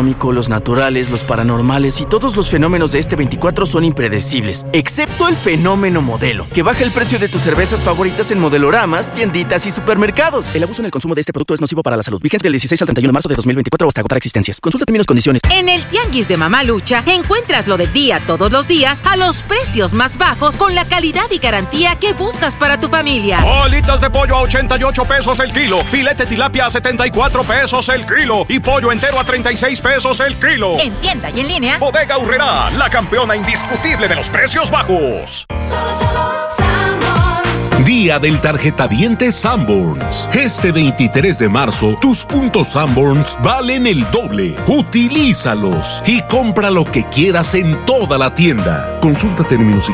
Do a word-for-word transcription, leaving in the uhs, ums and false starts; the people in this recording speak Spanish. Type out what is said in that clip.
económico, los naturales, los paranormales y todos los fenómenos de este veinticuatro son impredecibles, excepto el fenómeno Modelo, que baja el precio de tus cervezas favoritas en modeloramas, tienditas y supermercados. El abuso en el consumo de este producto es nocivo para la salud. Vigencia del dieciséis al treinta y uno de marzo de dos mil veinticuatro o hasta agotar existencias. Consulta términos y condiciones. En el Tianguis de Mamalucha encuentras lo del día todos los días a los precios más bajos con la calidad y garantía que buscas para tu familia. Bolitas de pollo a ochenta y ocho pesos el kilo, filete tilapia a setenta y cuatro pesos el kilo y pollo entero a treinta y seis pesos el kilo. En tienda y en línea. Bodega Aurrerá, la campeona indiscutible de los precios bajos. Día del tarjetaviente Sanborns. Este veintitrés de marzo, tus puntos Sanborns valen el doble. Utilízalos y compra lo que quieras en toda la tienda. Consulta términos y